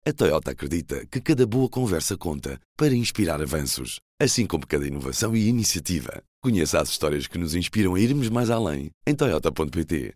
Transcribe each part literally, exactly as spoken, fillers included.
A Toyota acredita que cada boa conversa conta para inspirar avanços, assim como cada inovação e iniciativa. Conheça as histórias que nos inspiram a irmos mais além em toyota ponto pt.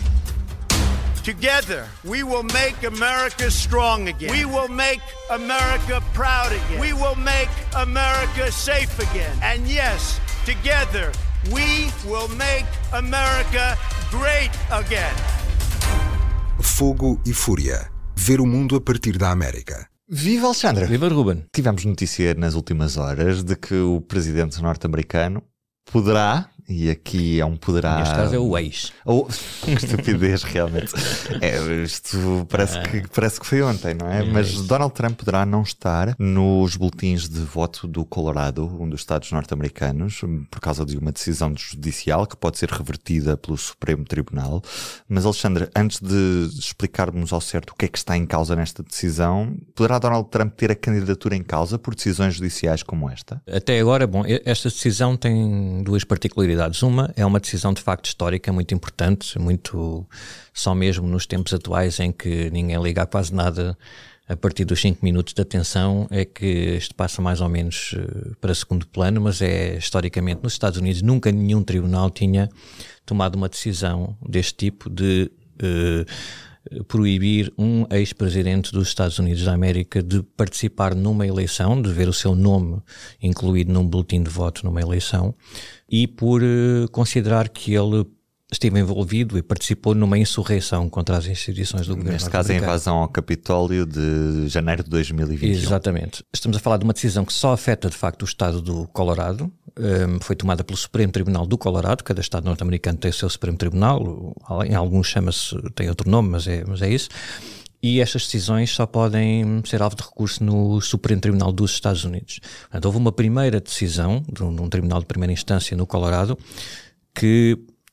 Together, we will make America strong again. We will make America proud again. We will make America safe again. And yes, together, we will make America great again. Fogo e Fúria. Ver o mundo a partir da América. Viva Alexandre! Viva Ruben! Tivemos notícia nas últimas horas de que o presidente norte-americano poderá, e aqui é um poderá... Neste caso é o ex. Oh, que estupidez, realmente. É, isto parece, ah. que, parece que foi ontem, não é? é Mas isso. Donald Trump poderá não estar nos boletins de voto do Colorado, um dos estados norte-americanos, por causa de uma decisão judicial que pode ser revertida pelo Supremo Tribunal. Mas, Alexandre, antes de explicarmos ao certo o que é que está em causa nesta decisão, poderá Donald Trump ter a candidatura em causa por decisões judiciais como esta? Até agora, bom, esta decisão tem duas particularidades. Uma é uma decisão de facto histórica muito importante, muito só mesmo nos tempos atuais em que ninguém liga a quase nada a partir dos cinco minutos de atenção, é que isto passa mais ou menos para segundo plano, mas é historicamente nos Estados Unidos nunca nenhum tribunal tinha tomado uma decisão deste tipo de uh, proibir um ex-presidente dos Estados Unidos da América de participar numa eleição, de ver o seu nome incluído num boletim de voto numa eleição, e por uh, considerar que ele esteve envolvido e participou numa insurreição contra as instituições do governo. Neste caso, a invasão ao Capitólio de janeiro de dois mil e vinte e um. Exatamente. Estamos a falar de uma decisão que só afeta, de facto, o estado do Colorado. Um, foi tomada pelo Supremo Tribunal do Colorado. Cada estado norte-americano tem o seu Supremo Tribunal. Em alguns chama-se, tem outro nome, mas é, mas é isso. E estas decisões só podem ser alvo de recurso no Supremo Tribunal dos Estados Unidos. Portanto, houve uma primeira decisão de um, de um tribunal de primeira instância no Colorado que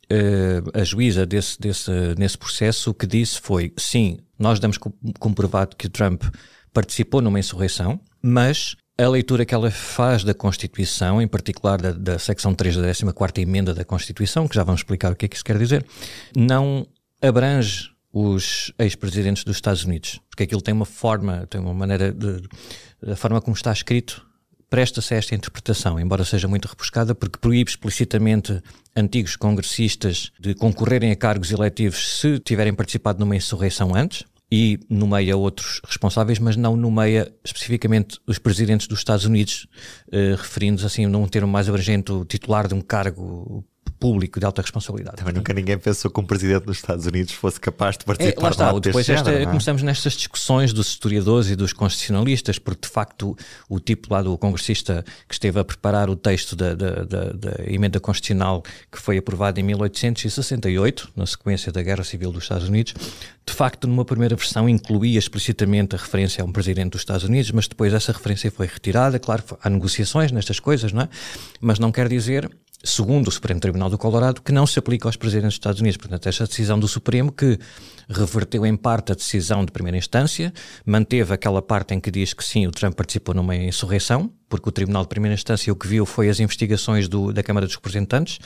uh, a juíza desse, desse, nesse processo o que disse foi, sim, nós damos comprovado que o Trump participou numa insurreição, mas a leitura que ela faz da Constituição, em particular da, da secção três da décima quarta emenda da Constituição, que já vamos explicar o que é que isso quer dizer, não abrange os ex-presidentes dos Estados Unidos, porque aquilo tem uma forma, tem uma maneira de, a forma como está escrito presta-se a esta interpretação, embora seja muito rebuscada, porque proíbe explicitamente antigos congressistas de concorrerem a cargos eletivos se tiverem participado numa insurreição antes, e nomeia outros responsáveis, mas não nomeia especificamente os presidentes dos Estados Unidos, eh, referindo-se assim num termo mais abrangente, o titular de um cargo público de alta responsabilidade. Também nunca ninguém pensou que um presidente dos Estados Unidos fosse capaz de participar. É, lá está, depois esta, género, começamos nestas discussões dos historiadores e dos constitucionalistas, porque de facto o, o tipo lá do congressista que esteve a preparar o texto da, da, da, da emenda constitucional que foi aprovada em mil oitocentos e sessenta e oito, na sequência da Guerra Civil dos Estados Unidos, de facto numa primeira versão incluía explicitamente a referência a um presidente dos Estados Unidos, mas depois essa referência foi retirada. Claro, há negociações nestas coisas, não é? Mas não quer dizer, segundo o Supremo Tribunal do Colorado, que não se aplica aos presidentes dos Estados Unidos. Portanto, esta decisão do Supremo que reverteu em parte a decisão de primeira instância, manteve aquela parte em que diz que sim, o Trump participou numa insurreição, porque o Tribunal de primeira instância o que viu foi as investigações do, da Câmara dos Representantes,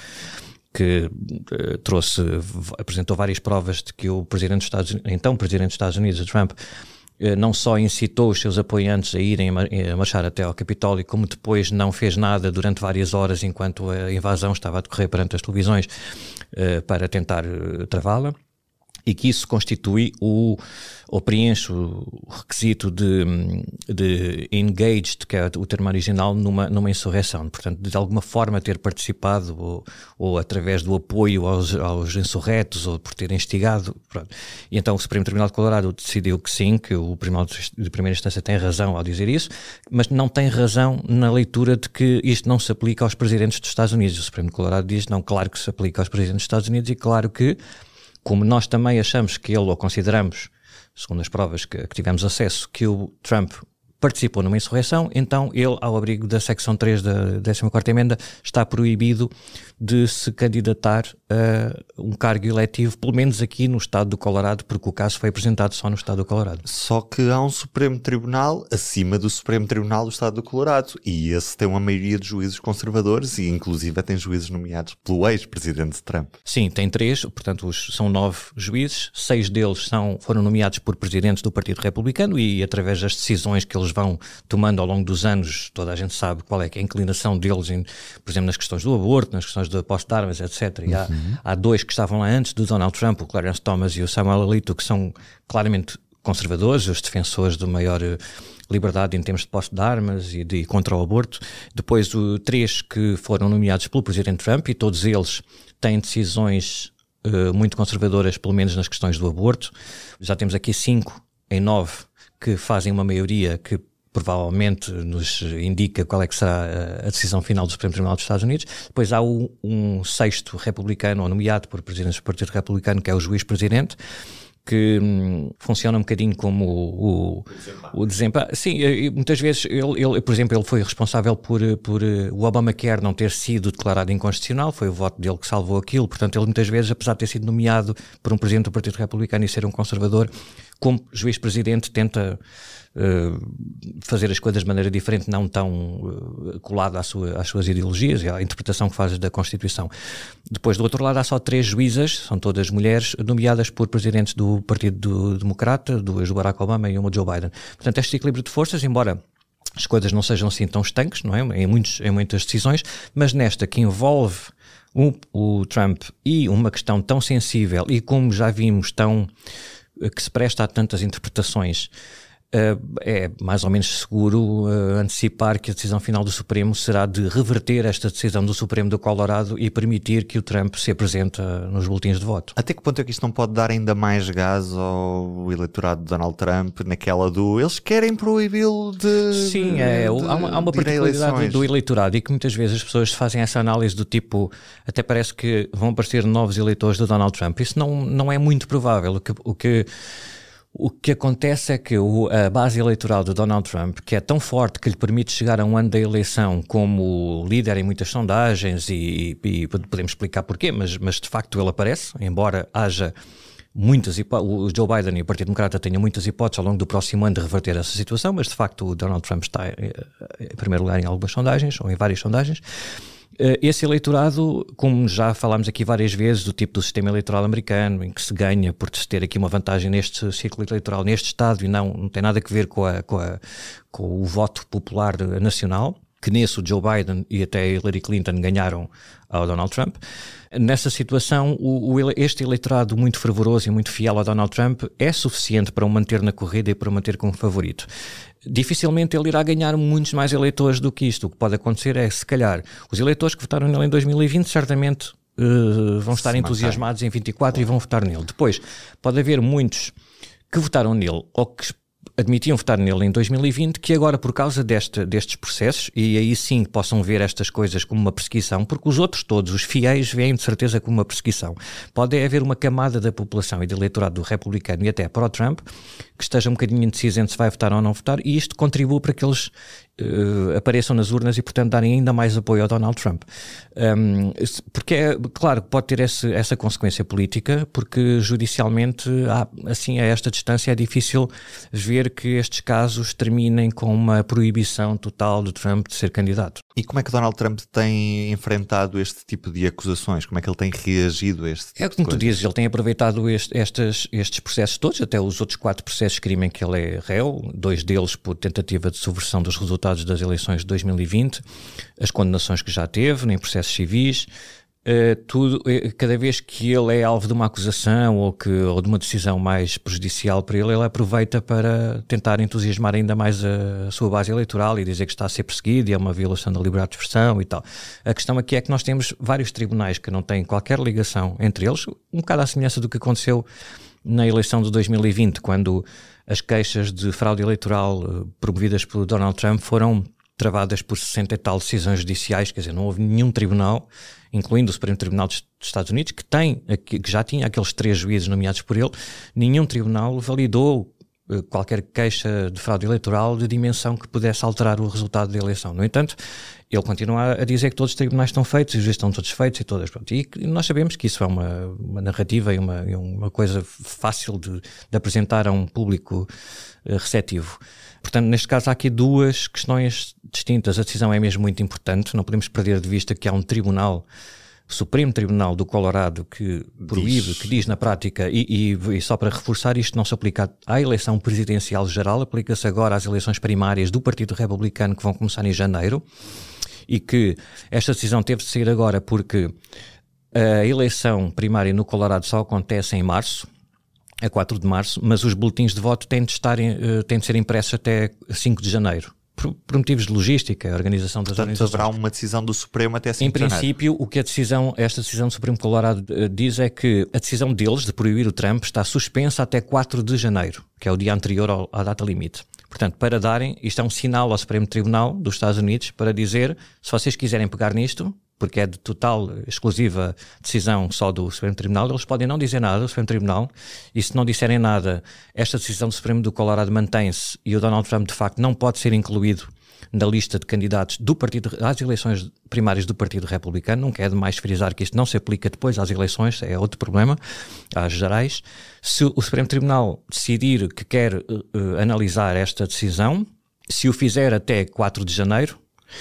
que uh, trouxe, apresentou várias provas de que o presidente dos Estados, então presidente dos Estados Unidos, o Trump, não só incitou os seus apoiantes a irem a marchar até ao Capitólio, como depois não fez nada durante várias horas enquanto a invasão estava a decorrer perante as televisões para tentar travá-la, e que isso constitui o, ou preenche o requisito de, de engaged, que é o termo original, numa, numa insurreição. Portanto, de alguma forma ter participado ou, ou através do apoio aos, aos insurretos ou por ter instigado. Pronto. E então o Supremo Tribunal de Colorado decidiu que sim, que o Tribunal de primeira instância tem razão ao dizer isso, mas não tem razão na leitura de que isto não se aplica aos presidentes dos Estados Unidos. O Supremo de Colorado diz, não, claro que se aplica aos presidentes dos Estados Unidos, e claro que, como nós também achamos que ele, ou consideramos, segundo as provas que, que tivemos acesso, que o Trump participou numa insurreição, então ele, ao abrigo da secção três da décima quarta emenda, está proibido de se candidatar a um cargo eletivo, pelo menos aqui no estado do Colorado, porque o caso foi apresentado só no estado do Colorado. Só que há um Supremo Tribunal acima do Supremo Tribunal do estado do Colorado, e esse tem uma maioria de juízes conservadores e inclusive tem juízes nomeados pelo ex-presidente Trump. Sim, tem três, portanto os, são nove juízes, seis deles são, foram nomeados por presidentes do Partido Republicano e através das decisões que eles vão tomando ao longo dos anos, toda a gente sabe qual é, que é a inclinação deles, em, por exemplo, nas questões do aborto, nas questões da posse de armas, etcétera. E há, uhum. há dois que estavam lá antes do Donald Trump, o Clarence Thomas e o Samuel Alito, que são claramente conservadores, os defensores de maior liberdade em termos de posse de armas e de contra o aborto. Depois, o, três que foram nomeados pelo presidente Trump, e todos eles têm decisões uh, muito conservadoras, pelo menos nas questões do aborto. Já temos aqui cinco em nove que fazem uma maioria que provavelmente nos indica qual é que será a decisão final do Supremo Tribunal dos Estados Unidos. Depois há um, um sexto republicano, ou nomeado por presidentes do Partido Republicano, que é o juiz-presidente, que hum, funciona um bocadinho como o, o, o desempate. Sim, muitas vezes, ele, ele, por exemplo, ele foi responsável por, por o Obamacare não ter sido declarado inconstitucional, foi o voto dele que salvou aquilo, portanto ele muitas vezes, apesar de ter sido nomeado por um presidente do Partido Republicano e ser um conservador, como juiz-presidente tenta uh, fazer as coisas de maneira diferente, não tão uh, colada à sua, às suas ideologias e à interpretação que faz da Constituição. Depois, do outro lado, há só três juízas, são todas mulheres, nomeadas por presidentes do Partido Democrata, do ex-Barack Obama e o Joe Biden. Portanto, este equilíbrio de forças, embora as coisas não sejam assim tão estanques, não é? Em, muitos, em muitas decisões, mas nesta que envolve o, o Trump e uma questão tão sensível e, como já vimos, tão que se presta a tantas interpretações, uh, é mais ou menos seguro uh, antecipar que a decisão final do Supremo será de reverter esta decisão do Supremo do Colorado e permitir que o Trump se apresente uh, nos boletins de voto. Até que ponto é que isto não pode dar ainda mais gás ao eleitorado de Donald Trump, naquela do eles querem proibi-lo de Sim, é, de, há uma, há uma particularidade do eleitorado e que muitas vezes as pessoas fazem essa análise do tipo, até parece que vão aparecer novos eleitores do Donald Trump. Isso não, não é muito provável. O que, o que O que acontece é que o, a base eleitoral do Donald Trump, que é tão forte que lhe permite chegar a um ano da eleição como líder em muitas sondagens, e, e, e podemos explicar porquê, mas, mas de facto ele aparece, embora haja muitas hipóteses, o Joe Biden e o Partido Democrata tenham muitas hipóteses ao longo do próximo ano de reverter essa situação, mas de facto o Donald Trump está em primeiro lugar em algumas sondagens, ou em várias sondagens. Esse eleitorado, como já falámos aqui várias vezes, do tipo do sistema eleitoral americano, em que se ganha por se ter aqui uma vantagem neste ciclo eleitoral, neste estado, e não, não tem nada a ver com, a, com, a, com o voto popular nacional, que nesse o Joe Biden e até Hillary Clinton ganharam ao Donald Trump. Nessa situação, o, o, este eleitorado muito fervoroso e muito fiel ao Donald Trump é suficiente para o manter na corrida e para o manter como favorito. Dificilmente ele irá ganhar muitos mais eleitores do que isto. O que pode acontecer é, se calhar, os eleitores que votaram nele em dois mil e vinte certamente uh, vão estar se entusiasmados mantém. em vinte e quatro e vão votar nele. Depois, pode haver muitos que votaram nele ou que admitiam votar nele em dois mil e vinte, que agora, por causa deste, destes processos, e aí sim possam ver estas coisas como uma perseguição, porque os outros todos, os fiéis, veem de certeza como uma perseguição. Pode haver uma camada da população e do eleitorado do republicano e até para o Trump, que esteja um bocadinho indeciso entre se vai votar ou não votar, e isto contribui para que eles uh, apareçam nas urnas e, portanto, darem ainda mais apoio ao Donald Trump. Um, porque, é, claro, pode ter esse, essa consequência política, porque judicialmente, há, assim, a esta distância é difícil ver que estes casos terminem com uma proibição total do Trump de ser candidato. E como é que Donald Trump tem enfrentado este tipo de acusações? Como é que ele tem reagido a este tipo É como tu dizes, ele tem aproveitado este, estes, estes processos todos, até os outros quatro processos de crime em que ele é réu, dois deles por tentativa de subversão dos resultados das eleições de dois mil e vinte, as condenações que já teve em processos civis. Uh, tudo, uh, cada vez que ele é alvo de uma acusação ou, que, ou de uma decisão mais prejudicial para ele, ele aproveita para tentar entusiasmar ainda mais a, a sua base eleitoral e dizer que está a ser perseguido e é uma violação da liberdade de expressão e tal. A questão aqui é que nós temos vários tribunais que não têm qualquer ligação entre eles, um bocado à semelhança do que aconteceu na eleição de dois mil e vinte, quando as queixas de fraude eleitoral uh, promovidas por Donald Trump foram travadas por sessenta e tal decisões judiciais, quer dizer, não houve nenhum tribunal, incluindo o Supremo Tribunal dos Estados Unidos, que, tem, que já tinha aqueles três juízes nomeados por ele, nenhum tribunal validou qualquer queixa de fraude eleitoral de dimensão que pudesse alterar o resultado da eleição. No entanto, ele continua a dizer que todos os tribunais estão feitos, os juízes estão todos feitos e todas. Pronto. E nós sabemos que isso é uma, uma narrativa e uma, uma coisa fácil de, de apresentar a um público uh, receptivo. Portanto, neste caso há aqui duas questões distintas. A decisão é mesmo muito importante, não podemos perder de vista que há um tribunal, o Supremo Tribunal do Colorado, que proíbe, diz. que diz na prática, e, e, e só para reforçar, isto não se aplica à eleição presidencial geral, aplica-se agora às eleições primárias do Partido Republicano, que vão começar em janeiro, e que esta decisão teve de sair agora porque a eleição primária no Colorado só acontece em março, a quatro de março, mas os boletins de voto têm de, estar, têm de ser impressos até cinco de janeiro. Por, por motivos de logística, a organização das Portanto, organizações. haverá uma decisão do Supremo até cinco Em de janeiro. princípio, o que a decisão, esta decisão do Supremo Colorado uh, diz é que a decisão deles de proibir o Trump está suspensa até quatro de janeiro, que é o dia anterior ao, à data limite. Portanto, para darem, isto é um sinal ao Supremo Tribunal dos Estados Unidos para dizer, se vocês quiserem pegar nisto, porque é de total, exclusiva decisão só do Supremo Tribunal, eles podem não dizer nada, o Supremo Tribunal, e se não disserem nada, esta decisão do Supremo do Colorado mantém-se e o Donald Trump, de facto, não pode ser incluído na lista de candidatos do partido, às eleições primárias do Partido Republicano. Nunca é demais frisar que isto não se aplica depois às eleições, é outro problema, às gerais. Se o Supremo Tribunal decidir que quer uh, uh, analisar esta decisão, se o fizer até quatro de janeiro,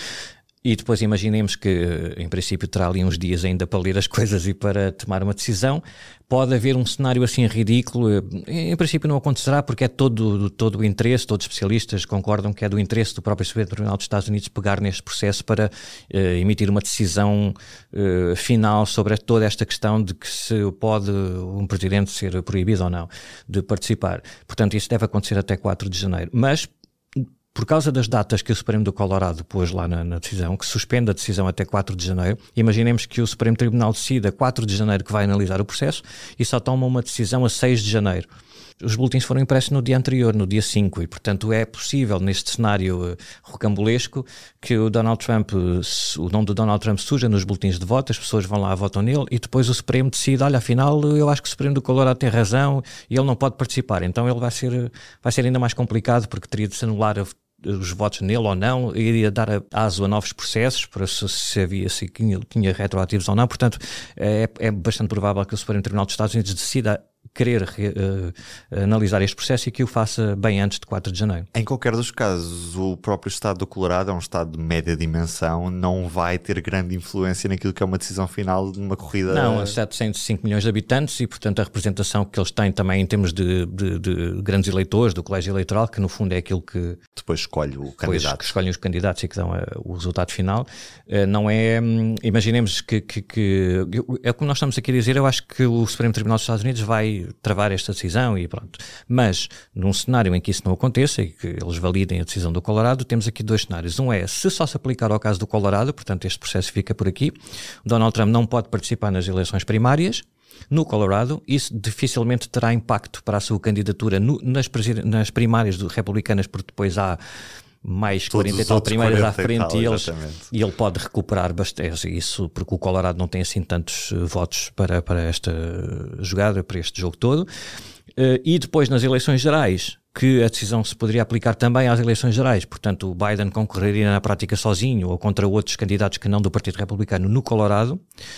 e depois imaginemos que, em princípio, terá ali uns dias ainda para ler as coisas e para tomar uma decisão, pode haver um cenário assim ridículo. Em princípio não acontecerá porque é todo, todo o interesse, todos os especialistas concordam que é do interesse do próprio Supremo Tribunal dos Estados Unidos pegar neste processo para uh, emitir uma decisão uh, final sobre toda esta questão de que se pode um presidente ser proibido ou não de participar. Portanto, isso deve acontecer até quatro de janeiro. Mas, por causa das datas que o Supremo do Colorado pôs lá na, na decisão, que suspende a decisão até quatro de janeiro, imaginemos que o Supremo Tribunal decida quatro de janeiro que vai analisar o processo e só toma uma decisão a seis de janeiro. Os boletins foram impressos no dia anterior, no dia cinco, e portanto é possível neste cenário uh, rocambolesco que o Donald Trump, uh, o nome do Donald Trump surja nos boletins de voto, as pessoas vão lá, votam nele e depois o Supremo decide, olha, afinal eu acho que o Supremo do Colorado tem razão e ele não pode participar, então ele vai ser, vai ser ainda mais complicado porque teria de se anular a os votos nele ou não, iria dar aso a novos processos para se, se havia se tinha, tinha retroativos ou não. Portanto, é, é bastante provável que o Supremo Tribunal dos Estados Unidos decida querer uh, analisar este processo e que o faça bem antes de quatro de janeiro. Em qualquer dos casos, o próprio estado do Colorado é um estado de média dimensão, não vai ter grande influência naquilo que é uma decisão final de uma corrida... Não, setecentos e cinco milhões de habitantes e, portanto, a representação que eles têm também em termos de, de, de grandes eleitores, do colégio eleitoral, que no fundo é aquilo que... Depois escolhe o depois candidato. Que escolhem os candidatos e que dão uh, o resultado final. Uh, não é... Um, imaginemos que, que, que... É como nós estamos aqui a dizer, eu acho que o Supremo Tribunal dos Estados Unidos vai travar esta decisão e pronto. Mas, num cenário em que isso não aconteça e que eles validem a decisão do Colorado, temos aqui dois cenários. Um é, se só se aplicar ao caso do Colorado, portanto este processo fica por aqui, Donald Trump não pode participar nas eleições primárias no Colorado, isso dificilmente terá impacto para a sua candidatura no, nas, nas primárias do, republicanas, porque depois há mais quarenta e tal primeiras à frente e, eles, e ele pode recuperar bastante isso, porque o Colorado não tem assim tantos uh, votos para, para esta jogada, para este jogo todo. Uh, e depois nas eleições gerais, que a decisão se poderia aplicar também às eleições gerais, portanto o Biden concorreria na prática sozinho ou contra outros candidatos que não do Partido Republicano no Colorado,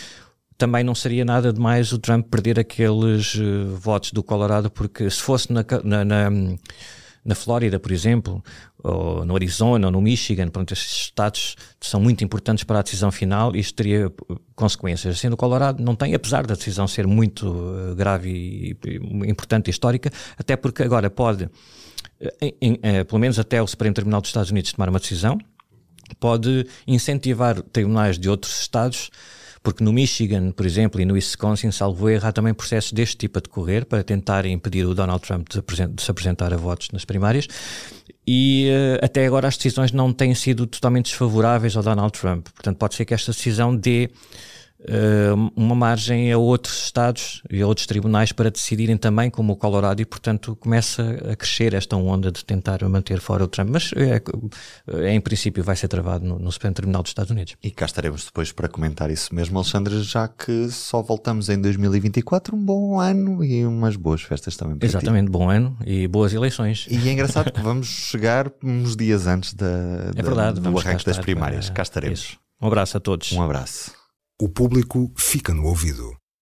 também não seria nada demais o Trump perder aqueles uh, votos do Colorado, porque se fosse na... na, na Na Flórida, por exemplo, ou no Arizona, ou no Michigan, pronto, estes estados são muito importantes para a decisão final e isto teria consequências. Sendo o Colorado não tem, apesar da decisão ser muito uh, grave e, e importante e histórica, até porque agora pode, em, em, uh, pelo menos até o Supremo Tribunal dos Estados Unidos tomar uma decisão, pode incentivar tribunais de outros estados, porque no Michigan, por exemplo, e no Wisconsin, salvo erro, há também processos deste tipo a decorrer para tentar impedir o Donald Trump de, de se apresentar a votos nas primárias e uh, até agora as decisões não têm sido totalmente desfavoráveis ao Donald Trump. Portanto, pode ser que esta decisão dê uh, uma margem a outros estados e a outros tribunais para decidirem também, como o Colorado, e portanto começa a crescer esta onda de tentar manter fora o Trump, mas é, é, em princípio vai ser travado no, no Supremo Tribunal dos Estados Unidos. E cá estaremos depois para comentar isso mesmo, Alexandre, já que só voltamos em dois mil e vinte e quatro, um bom ano e umas boas festas também para Exatamente, ti. Bom ano e boas eleições. E é engraçado que vamos chegar uns dias antes da, é verdade, da, do arranque das estar, primárias. para... Cá estaremos. Isso. Um abraço a todos. Um abraço. O público fica no ouvido.